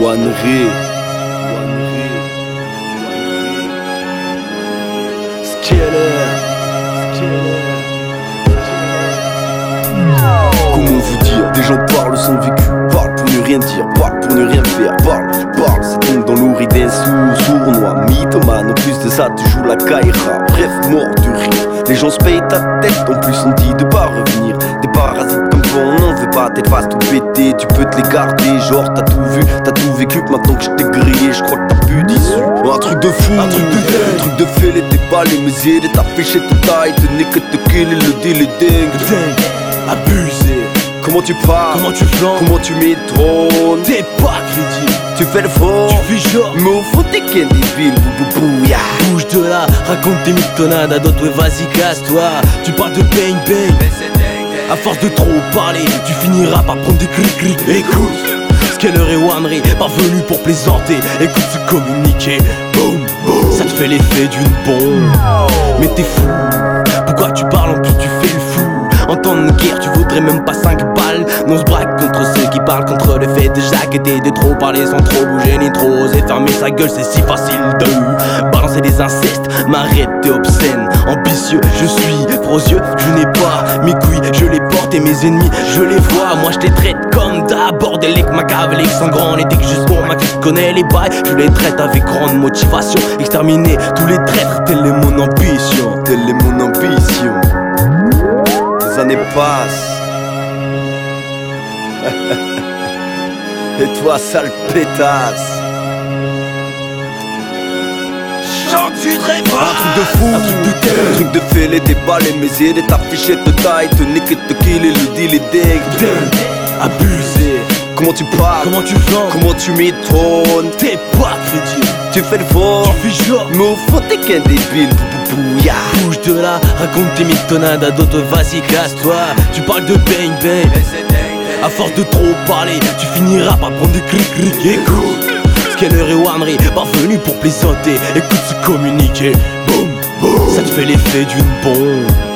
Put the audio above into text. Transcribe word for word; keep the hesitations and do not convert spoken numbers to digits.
One Ray. Comment vous dire, des gens parlent sans vécu, parlent pour ne rien dire, parlent pour ne rien faire, parlent, parlent, ça tombe dans l'oreille d'un sourd, sournois, mythomane, en plus de ça tu joues la caïra, bref, mort de rire, les gens se payent ta tête, en plus on dit de pas revenir, des parasites comme toi on n'en veut pas, t'es face tout pété, tu peux te les garder, genre t'as tout vu, t'as tout vécu, maintenant que je t'ai grillé, je crois que t'as plus d'issue. Un truc de fou, un truc de dingue, un truc de fêlé, t'es balé, mes idées, t'as fiché tout taille, tenez que te killer, le deal est dingue, dingue, abusé. Comment tu parles, comment tu flanques, comment tu m'étonnes, t'es pas crédible, tu fais le fort, tu fais genre, mais au fond t'es qu'un débile, bou bou bou, ya. Bouge de là, raconte tes mythonades à d'autres, ouais vas-y casse-toi, tu parles de bang bang, à force de trop parler, tu finiras par prendre des cris-cris. Écoute, Skeller et Wanry, pas venus pour plaisanter, écoute se communiquer, boum, boum, ça te fait l'effet d'une bombe, mais t'es fou, pourquoi tu parles en plus tu fais le fou. En temps de guerre, tu voudrais même pas cinq balles. On se braque contre ceux qui parlent contre le fait de jacqueter, de trop parler sans trop bouger ni trop oser fermer sa gueule, c'est si facile de balancer des incestes. M'arrête, t'es obscène, ambitieux, je suis gros yeux, je n'ai pas mes couilles, je les porte et mes ennemis, je les vois. Moi je les traite comme d'hab, bordélique, machiavélique, sangrant, les dicks juste pour ma je connais les bails, je les traite avec grande motivation, exterminer tous les traîtres, telle est mon ambition, telle est mon ambition. Les années passent. Et toi, sale pétasse, chante-tu très fort. Un truc de fou, un truc de terre, un truc de fêlé, déballé, mes idées, ta fichette de taille, te niquer, te killer, le deal est dingue, dingue, abusé. Comment tu parles, comment tu flanques, comment tu m'étonnes, t'es pas crédible, tu fais le fort, tu fais genre, mais au fond t'es qu'un débile, bou bou bou, ya. Bouge de là, raconte tes mythonades à d'autres, vas-y casse-toi, tu parles de bang bang, à force de trop parler, tu finiras par prendre des cris-cris. Écoute, Skeller et Wanry, pas venus pour plaisanter, écoute se communiquer, boum, boum, ça te fait l'effet d'une bombe.